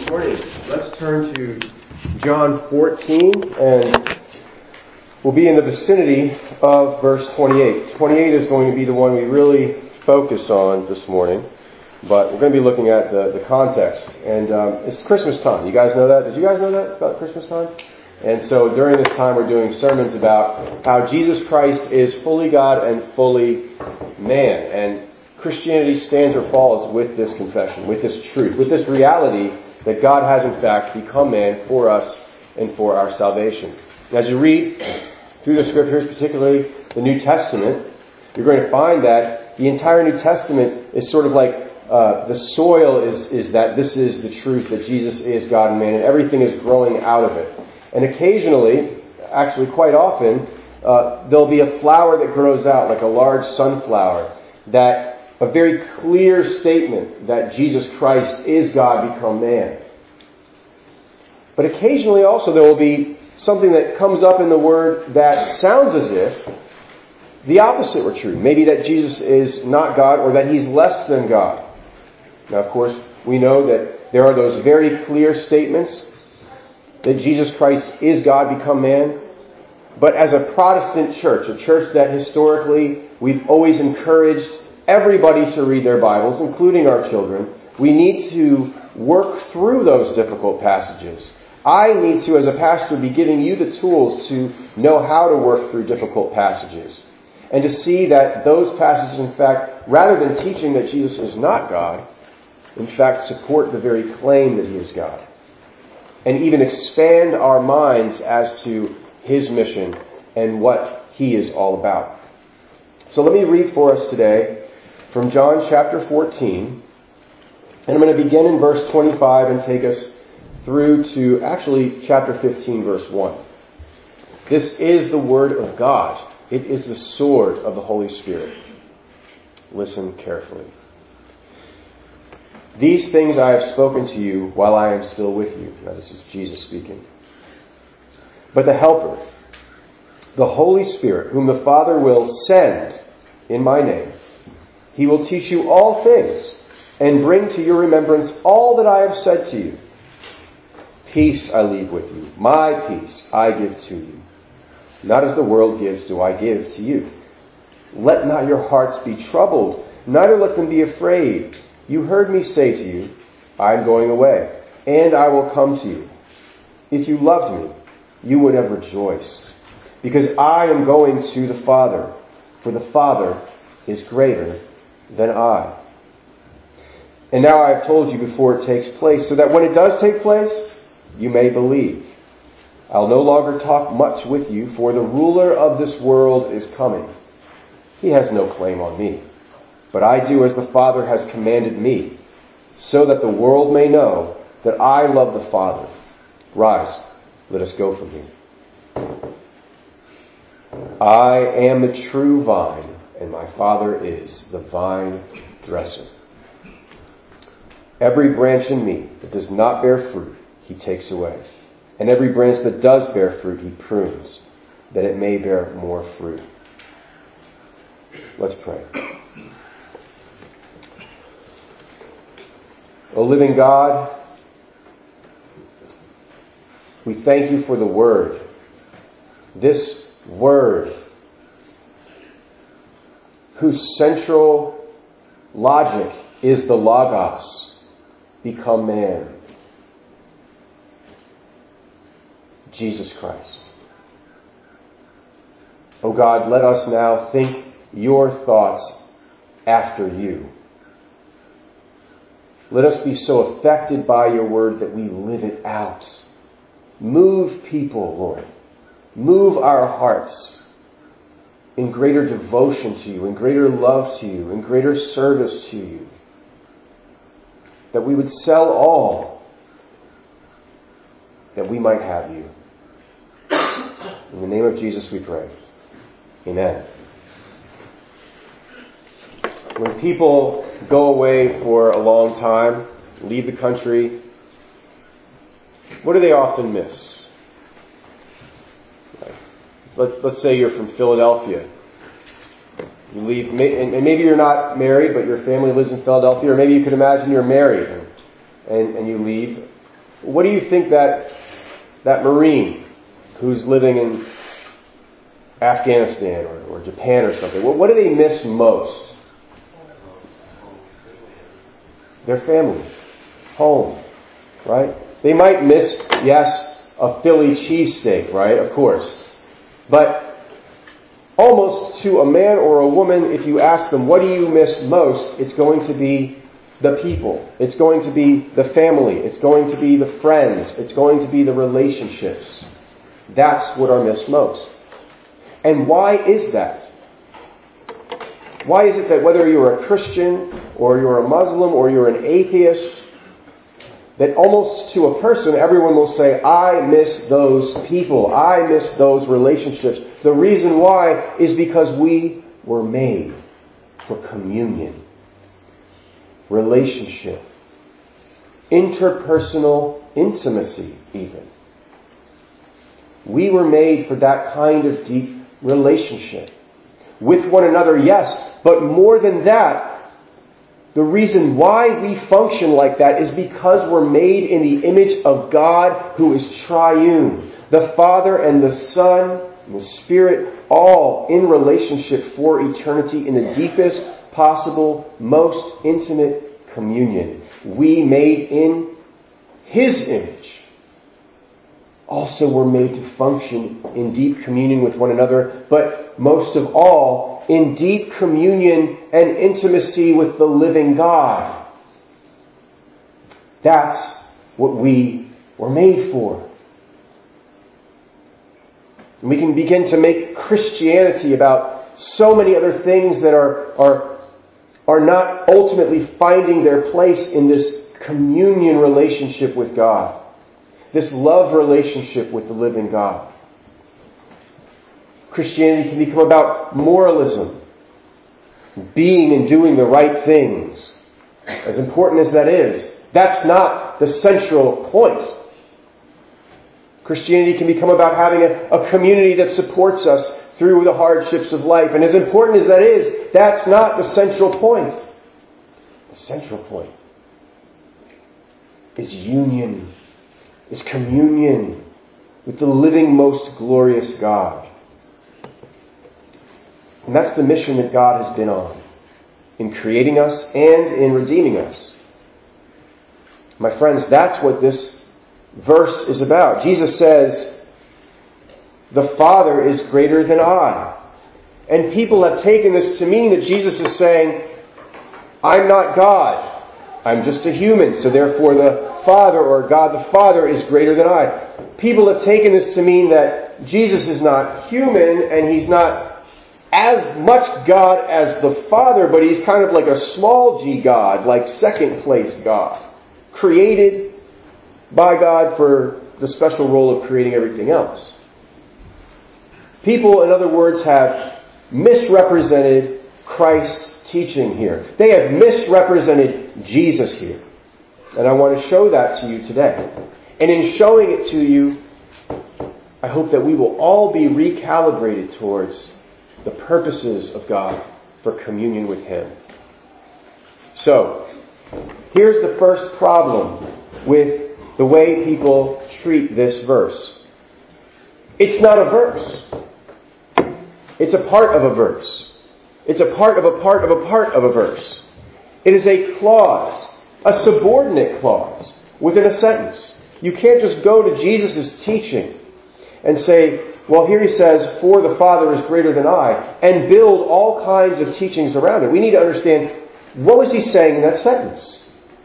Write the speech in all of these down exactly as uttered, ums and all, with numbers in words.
Good morning. Let's turn to John fourteen, and we'll be in the vicinity of verse twenty-eight. twenty-eight is going to be the one we really focused on this morning, but we're going to be looking at the, the context. And um, it's Christmas time. You guys know that? Did you guys know that about Christmas time? And so during this time we're doing sermons about how Jesus Christ is fully God and fully man. And Christianity stands or falls with this confession, with this truth, with this reality that God has in fact become man for us and for our salvation. As you read through the Scriptures, particularly the New Testament, you're going to find that the entire New Testament is sort of like uh, the soil is, is that this is the truth, that Jesus is God and man, and everything is growing out of it. And occasionally, actually quite often, uh, there'll be a flower that grows out, like a large sunflower, that a very clear statement that Jesus Christ is God become man. But occasionally also there will be something that comes up in the Word that sounds as if the opposite were true. Maybe that Jesus is not God, or that He's less than God. Now, of course, we know that there are those very clear statements that Jesus Christ is God become man. But as a Protestant church, a church that historically we've always encouraged everybody to read their Bibles, including our children, we need to work through those difficult passages. I need to, as a pastor, be giving you the tools to know how to work through difficult passages. And to see that those passages, in fact, rather than teaching that Jesus is not God, in fact, support the very claim that He is God. And even expand our minds as to His mission and what He is all about. So let me read for us today from John chapter fourteen. And I'm going to begin in verse twenty-five and take us through to actually chapter fifteen, verse one. This is the Word of God. It is the sword of the Holy Spirit. Listen carefully. These things I have spoken to you while I am still with you. Now this is Jesus speaking. But the Helper, the Holy Spirit, whom the Father will send in my name, He will teach you all things and bring to your remembrance all that I have said to you. Peace I leave with you. My peace I give to you. Not as the world gives do I give to you. Let not your hearts be troubled, neither let them be afraid. You heard me say to you, I am going away, and I will come to you. If you loved me, you would have rejoiced, because I am going to the Father, for the Father is greater than I. And now I have told you before it takes place, so that when it does take place, you may believe. I'll no longer talk much with you, for the ruler of this world is coming. He has no claim on me, but I do as the Father has commanded me, so that the world may know that I love the Father. Rise, let us go from here. I am the true vine, and my Father is the vine dresser. Every branch in me that does not bear fruit, He takes away. And every branch that does bear fruit, He prunes, that it may bear more fruit. Let's pray. O living God, we thank You for the Word. This Word, whose central logic is the Logos, become man, Jesus Christ. O God, let us now think Your thoughts after You. Let us be so affected by Your Word that we live it out. Move people, Lord. Move our hearts in greater devotion to You, in greater love to You, in greater service to You. That we would sell all that we might have You. In the name of Jesus we pray. Amen. When people go away for a long time, leave the country, what do they often miss? Let's, let's say you're from Philadelphia. You leave, and maybe you're not married, but your family lives in Philadelphia, or maybe you could imagine you're married and, and, and you leave. what do you think that that Marine who's living in Afghanistan or, or Japan or something, what, what do they miss most? Their family, home, right? They might miss, yes, a Philly cheesesteak, right? Of course. But almost to a man or a woman, if you ask them, what do you miss most? It's going to be the people. It's going to be the family. It's going to be the friends. It's going to be the relationships. That's what are missed most. And why is that? Why is it that whether you're a Christian or you're a Muslim or you're an atheist, that almost to a person, everyone will say, I miss those people. I miss those relationships. The reason why is because we were made for communion, relationship, interpersonal intimacy even. We were made for that kind of deep relationship. With one another, yes, but more than that, the reason why we function like that is because we're made in the image of God who is triune. The Father and the Son and the Spirit, all in relationship for eternity in the deepest possible, most intimate communion. We made in His image. Also were made to function in deep communion with one another, but most of all, in deep communion and intimacy with the living God. That's what we were made for. And we can begin to make Christianity about so many other things that are, are, are not ultimately finding their place in this communion relationship with God. This love relationship with the living God. Christianity can become about moralism, being and doing the right things. As important as that is, that's not the central point. Christianity can become about having a, a community that supports us through the hardships of life. And as important as that is, that's not the central point. The central point is union, is communion with the living, most glorious God. And that's the mission that God has been on in creating us and in redeeming us. My friends, that's what this verse is about. Jesus says, the Father is greater than I. And people have taken this to mean that Jesus is saying, I'm not God. I'm just a human, so therefore the Father, or God the Father, is greater than I. People have taken this to mean that Jesus is not human and He's not as much God as the Father, but He's kind of like a small g God, like second place God, created by God for the special role of creating everything else. People, in other words, have misrepresented Christ's teaching here. They have misrepresented Jesus here. And I want to show that to you today. And in showing it to you, I hope that we will all be recalibrated towards the purposes of God for communion with Him. So, here's the first problem with the way people treat this verse. It's not a verse. It's a part of a verse. It's a part of a part of a part of a verse. It is a clause, a subordinate clause within a sentence. You can't just go to Jesus' teaching and say, well, here He says, for the Father is greater than I, and build all kinds of teachings around it. We need to understand, what was He saying in that sentence?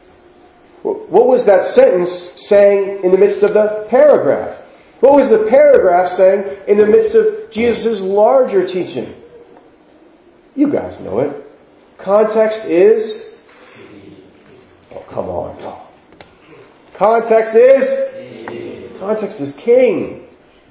What was that sentence saying in the midst of the paragraph? What was the paragraph saying in the midst of Jesus' larger teaching? You guys know it. Context is... Oh, come on. Oh. Context is... Context is king.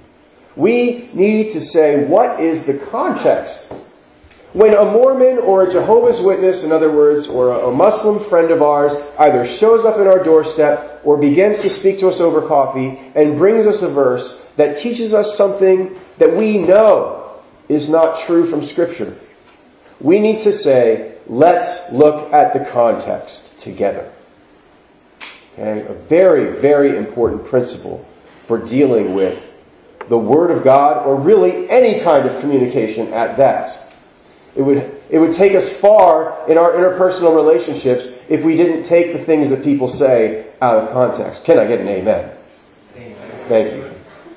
We need to say, what is the context? When a Mormon or a Jehovah's Witness, in other words, or a Muslim friend of ours, either shows up at our doorstep or begins to speak to us over coffee and brings us a verse that teaches us something that we know is not true from Scripture, we need to say, let's look at the context together. Okay? A very, very important principle for dealing with the Word of God, or really any kind of communication at that. It would, it would take us far in our interpersonal relationships if we didn't take the things that people say out of context. Can I get an amen? Amen. Thank you.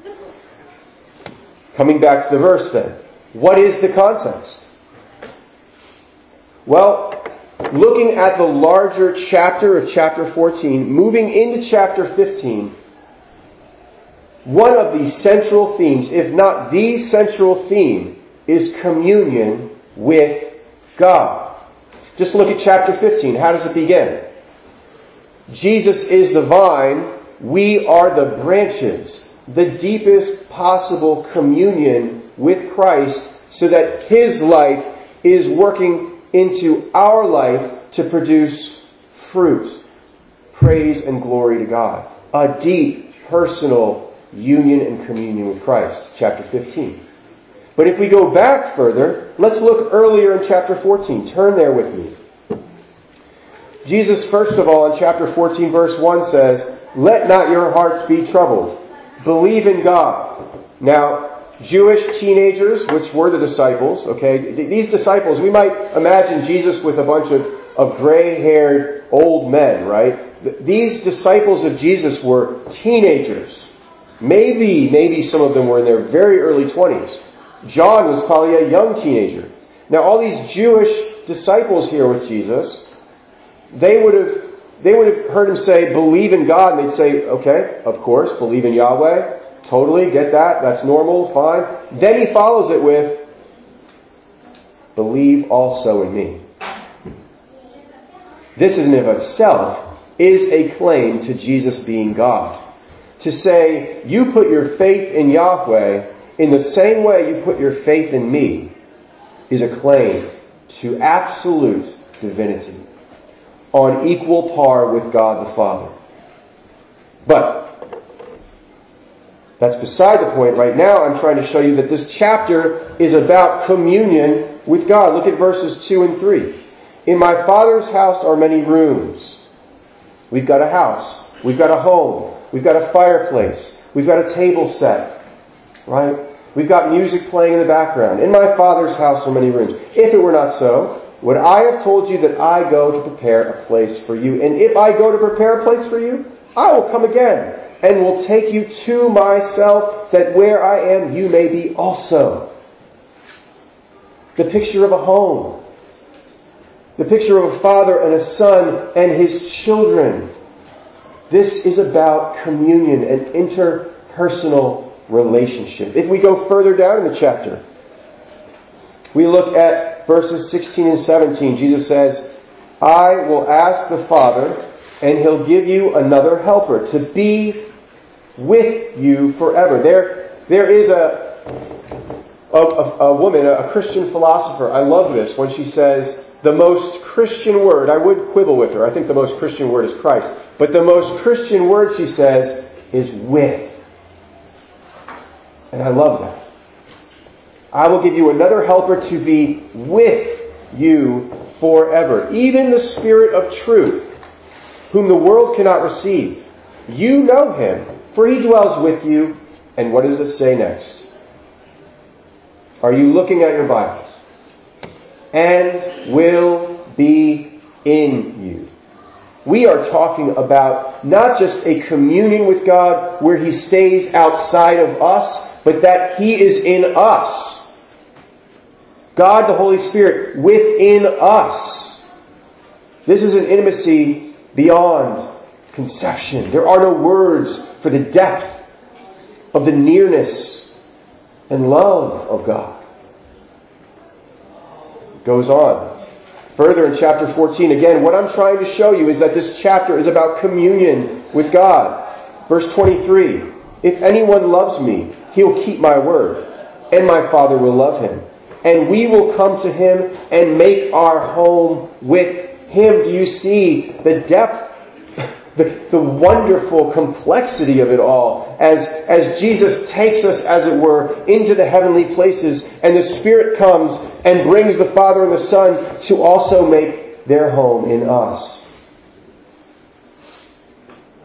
Coming back to the verse then. What is the context? Well, looking at the larger chapter of chapter fourteen, moving into chapter fifteen, one of the central themes, if not the central theme, is communion with God. Just look at chapter fifteen. How does it begin? Jesus is the vine, we are the branches. The deepest possible communion with Christ so that His life is working into our life to produce fruit. Praise and glory to God. A deep, personal union and communion with Christ. Chapter fifteen. But if we go back further, let's look earlier in chapter fourteen. Turn there with me. Jesus, first of all, in chapter fourteen, verse one says, "Let not your hearts be troubled. Believe in God." Now, Jewish teenagers, which were the disciples, okay, these disciples, we might imagine Jesus with a bunch of, of gray-haired old men, right? These disciples of Jesus were teenagers. Maybe, maybe some of them were in their very early twenties. John was probably a young teenager. Now, all these Jewish disciples here with Jesus, they would have they would have heard him say, "Believe in God," and they'd say, "Okay, of course, believe in Yahweh. Totally, get that. That's normal, fine." Then he follows it with, "Believe also in me." This in and of itself is a claim to Jesus being God. To say, you put your faith in Yahweh in the same way you put your faith in me is a claim to absolute divinity, on equal par with God the Father. But that's beside the point. Right now I'm trying to show you that this chapter is about communion with God. Look at verses two and three. "In my Father's house are many rooms." We've got a house. We've got a home. We've got a fireplace. We've got a table set. Right? We've got music playing in the background. "In my Father's house are many rooms. If it were not so, would I have told you that I go to prepare a place for you? And if I go to prepare a place for you, I will come again and will take you to myself, that where I am, you may be also." The picture of a home. The picture of a father and a son and his children. This is about communion and interpersonal relationship. If we go further down in the chapter, we look at verses sixteen and seventeen. Jesus says, "I will ask the Father, and He'll give you another helper to be with you forever." There, there is a, a, a woman, a Christian philosopher. I love this when she says, the most Christian word, I would quibble with her. I think the most Christian word is Christ. But the most Christian word, she says, is with. And I love that. "I will give you another helper to be with you forever, even the Spirit of truth, whom the world cannot receive. You know Him, for He dwells with you." And what does it say next? Are you looking at your Bibles? "And will be in you." We are talking about not just a communion with God where He stays outside of us, but that He is in us. God, the Holy Spirit, within us. This is an intimacy beyond conception. There are no words for the depth of the nearness and love of God. It goes on. Further in chapter fourteen, again, what I'm trying to show you is that this chapter is about communion with God. Verse twenty-three, "If anyone loves me, he'll keep my word, and my Father will love him. And we will come to him and make our home with him." Do you see the depth, the, the wonderful complexity of it all? As, as Jesus takes us, as it were, into the heavenly places, and the Spirit comes and brings the Father and the Son to also make their home in us.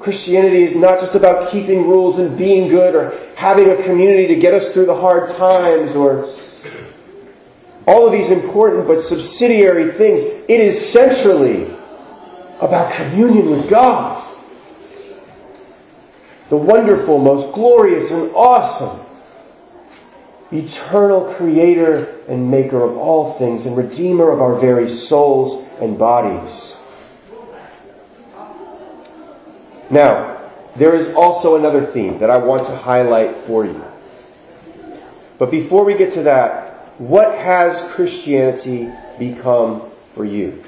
Christianity is not just about keeping rules and being good or having a community to get us through the hard times or all of these important but subsidiary things. It is centrally about communion with God. The wonderful, most glorious and awesome, eternal creator and maker of all things and redeemer of our very souls and bodies. Now, there is also another theme that I want to highlight for you. But before we get to that, what has Christianity become for you?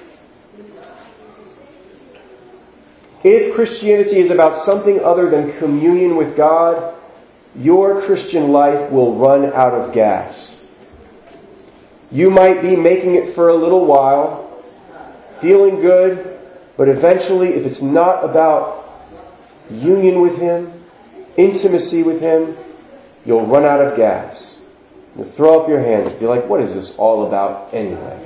If Christianity is about something other than communion with God, your Christian life will run out of gas. You might be making it for a little while, feeling good, but eventually, if it's not about union with Him, intimacy with Him, you'll run out of gas. You'll throw up your hands and be like, what is this all about anyway?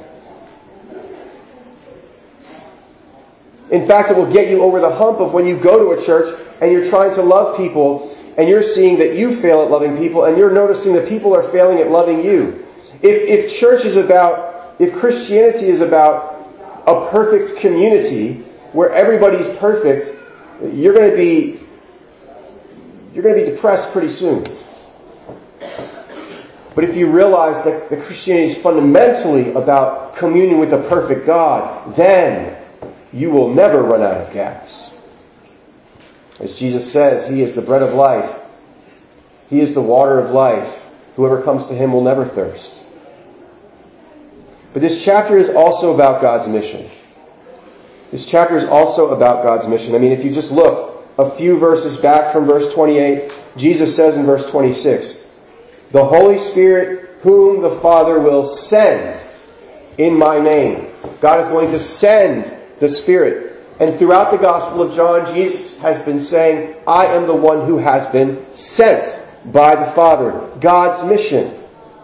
In fact, it will get you over the hump of when you go to a church and you're trying to love people and you're seeing that you fail at loving people and you're noticing that people are failing at loving you. If, if church is about, if Christianity is about a perfect community where everybody's perfect, you're going to be, you're going to be depressed pretty soon. But if you realize that, that Christianity is fundamentally about communion with the perfect God, then you will never run out of gas. As Jesus says, He is the bread of life. He is the water of life. Whoever comes to Him will never thirst. But this chapter is also about God's mission. This chapter is also about God's mission. I mean, if you just look a few verses back from verse twenty-eight, Jesus says in verse twenty-six, the Holy Spirit whom the Father will send in my name. God is going to send the Spirit. And throughout the Gospel of John, Jesus has been saying, I am the one who has been sent by the Father. God's mission.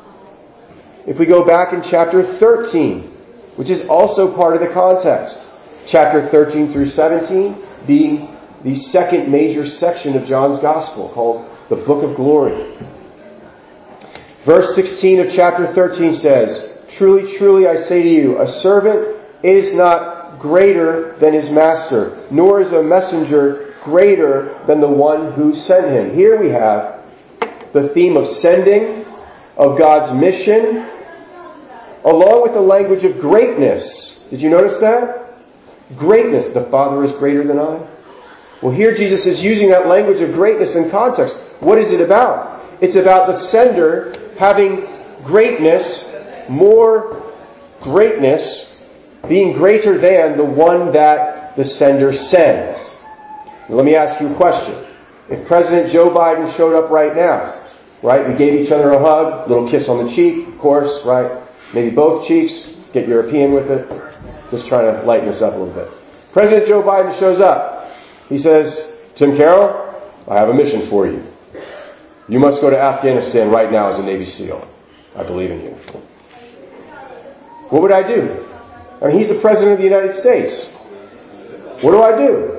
If we go back in chapter thirteen, which is also part of the context, chapter thirteen through seventeen being the second major section of John's Gospel called the Book of Glory. Verse sixteen of chapter thirteen says, truly, truly, I say to you, a servant is not greater than his master, nor is a messenger greater than the one who sent him. Here we have the theme of sending, of God's mission, along with the language of greatness. Did you notice that? Greatness. The Father is greater than I. Well, here Jesus is using that language of greatness in context. What is it about? It's about the sender having greatness, more greatness, being greater than the one that the sender sends. Now, let me ask you a question. If President Joe Biden showed up right now, right, we gave each other a hug, little kiss on the cheek, of course, right, maybe both cheeks, get European with it, just trying to lighten this up a little bit. President Joe Biden shows up. He says, Tim Carroll, I have a mission for you. You must go to Afghanistan right now as a Navy SEAL. I believe in you. What would I do? I mean, he's the President of the United States. What do I do?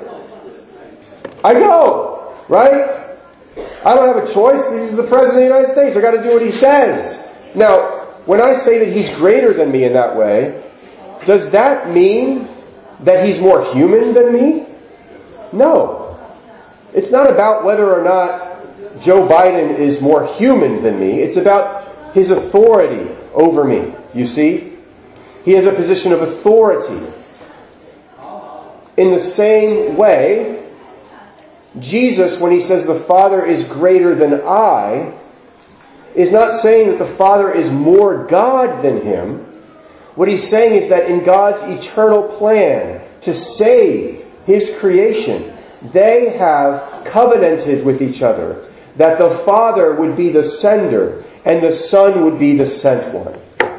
I go, right? I don't have a choice. He's the President of the United States. I've got to do what he says. Now, when I say that he's greater than me in that way, does that mean that he's more human than me? No. It's not about whether or not Joe Biden is more human than me. It's about his authority over me. You see? He has a position of authority. In the same way, Jesus, when He says the Father is greater than I, is not saying that the Father is more God than Him. What He's saying is that in God's eternal plan to save His creation, they have covenanted with each other that the Father would be the sender and the Son would be the sent one.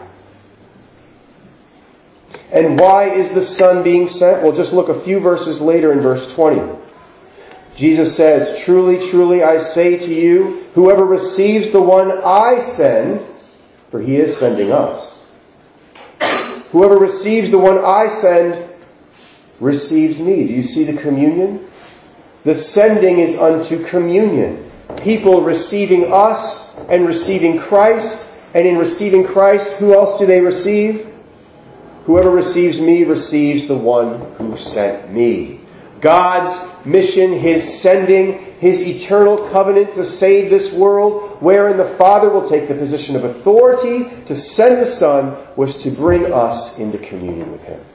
And why is the Son being sent? Well, just look a few verses later in verse twenty. Jesus says, truly, truly, I say to you, whoever receives the one I send, for He is sending us. Whoever receives the one I send receives me. Do you see the communion? The sending is unto communion. People receiving us and receiving Christ. And in receiving Christ, who else do they receive? Whoever receives me receives the one who sent me. God's mission, His sending, His eternal covenant to save this world, wherein the Father will take the position of authority to send the Son, was to bring us into communion with Him.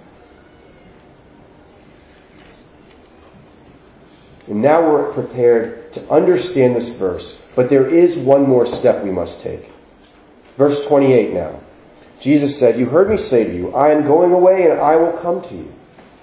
And now we're prepared to understand this verse, but there is one more step we must take. Verse twenty-eight now. Jesus said, "You heard me say to you, I am going away and I will come to you.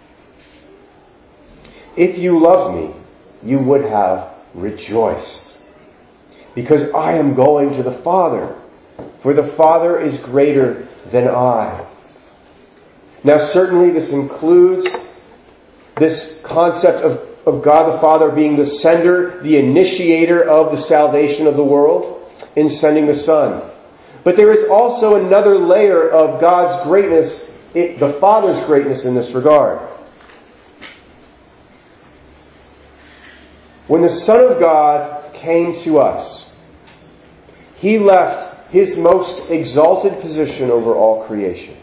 If you loved me, you would have rejoiced, because I am going to the Father, for the Father is greater than I." Now certainly this includes this concept of, of God the Father being the sender, the initiator of the salvation of the world in sending the Son. But there is also another layer of God's greatness, it, the Father's greatness in this regard. When the Son of God came to us, He left His most exalted position over all creation.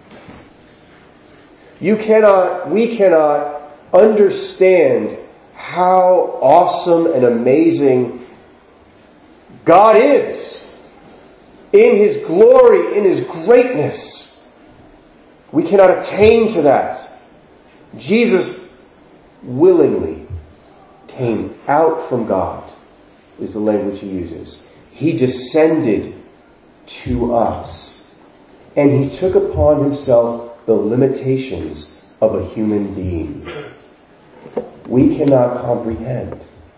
You cannot, we cannot understand how awesome and amazing God is. In His glory, in His greatness. We cannot attain to that. Jesus willingly came out from God, is the language He uses. He descended to us. And He took upon Himself the limitations of a human being. We cannot comprehend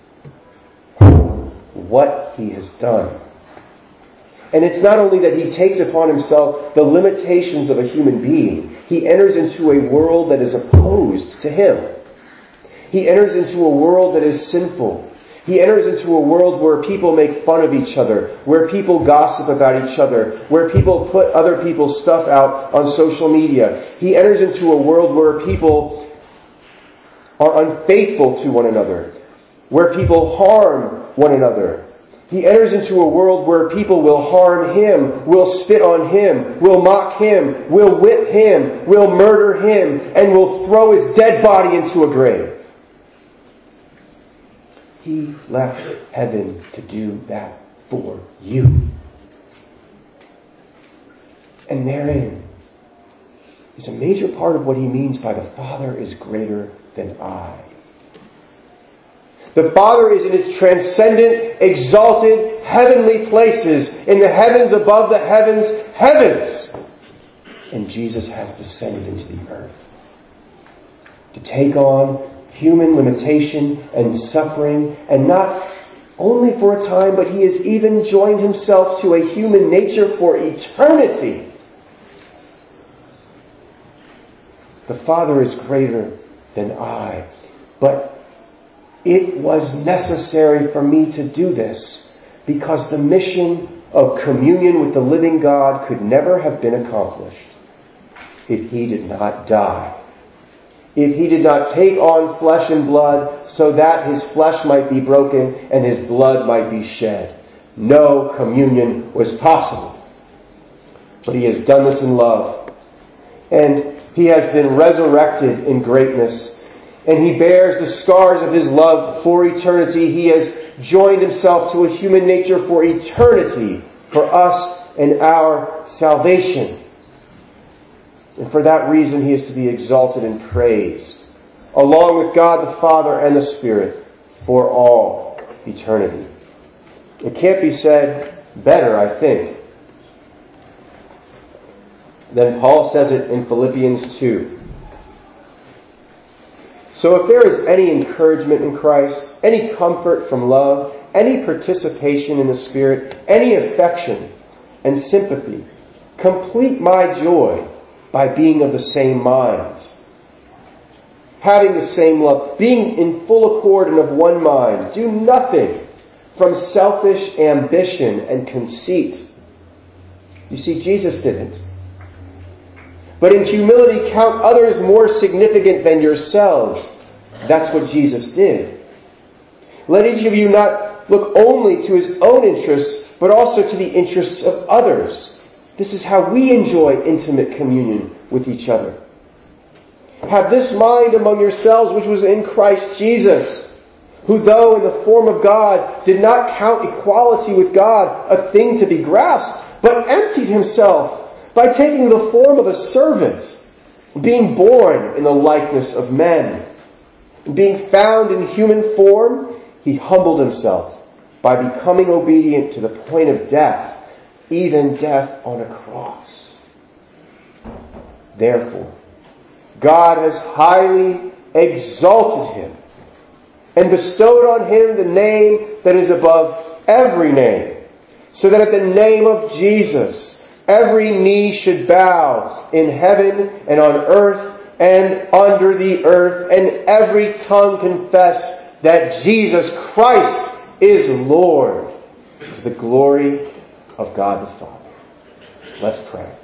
what He has done. And it's not only that He takes upon Himself the limitations of a human being. He enters into a world that is opposed to Him. He enters into a world that is sinful. He enters into a world where people make fun of each other, where people gossip about each other, where people put other people's stuff out on social media. He enters into a world where people are unfaithful to one another, where people harm one another. He enters into a world where people will harm Him, will spit on Him, will mock Him, will whip Him, will murder Him, and will throw His dead body into a grave. He left heaven to do that for you. And therein is a major part of what He means by the Father is greater than I. The Father is in His transcendent, exalted, heavenly places, in the heavens above the heavens, heavens. And Jesus has descended into the earth to take on human limitation and suffering, and not only for a time, but He has even joined Himself to a human nature for eternity. The Father is greater than I. But it was necessary for me to do this because the mission of communion with the living God could never have been accomplished if He did not die. If He did not take on flesh and blood so that His flesh might be broken and His blood might be shed. No communion was possible. But He has done this in love. And He has been resurrected in greatness. And He bears the scars of His love for eternity. He has joined Himself to a human nature for eternity, for us and our salvation. And for that reason He is to be exalted and praised, along with God the Father and the Spirit, for all eternity. It can't be said better, I think, than Paul says it in Philippians two. So if there is any encouragement in Christ, any comfort from love, any participation in the Spirit, any affection and sympathy, complete my joy by being of the same mind, having the same love, being in full accord and of one mind. Do nothing from selfish ambition and conceit. You see, Jesus didn't. But in humility count others more significant than yourselves. That's what Jesus did. Let each of you not look only to his own interests, but also to the interests of others. This is how we enjoy intimate communion with each other. Have this mind among yourselves, which was in Christ Jesus, who though in the form of God did not count equality with God a thing to be grasped, but emptied himself by taking the form of a servant, being born in the likeness of men. Being found in human form, he humbled himself by becoming obedient to the point of death, even death on a cross. Therefore, God has highly exalted him and bestowed on him the name that is above every name, so that at the name of Jesus every knee should bow in heaven and on earth and under the earth, and every tongue confess that Jesus Christ is Lord, to the glory of God the Father. Let's pray.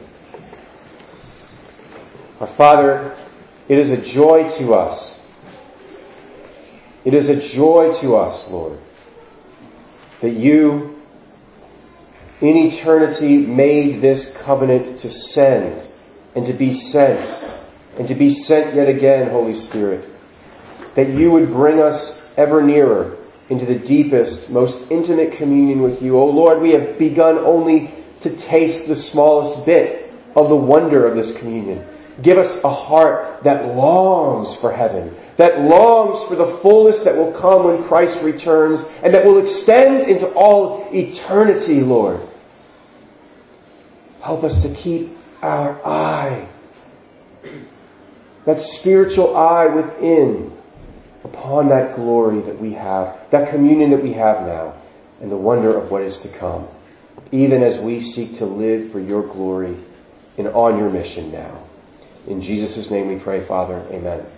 Our Father, it is a joy to us. It is a joy to us, Lord, that you in eternity made this covenant to send and to be sent and to be sent yet again, Holy Spirit, that you would bring us ever nearer into the deepest, most intimate communion with you. Oh Lord, we have begun only to taste the smallest bit of the wonder of this communion. Give us a heart that longs for heaven, that longs for the fullness that will come when Christ returns, and that will extend into all eternity, Lord. Help us to keep our eye, that spiritual eye within, upon that glory that we have, that communion that we have now, and the wonder of what is to come, even as we seek to live for your glory and on your mission now. In Jesus' name we pray, Father. Amen.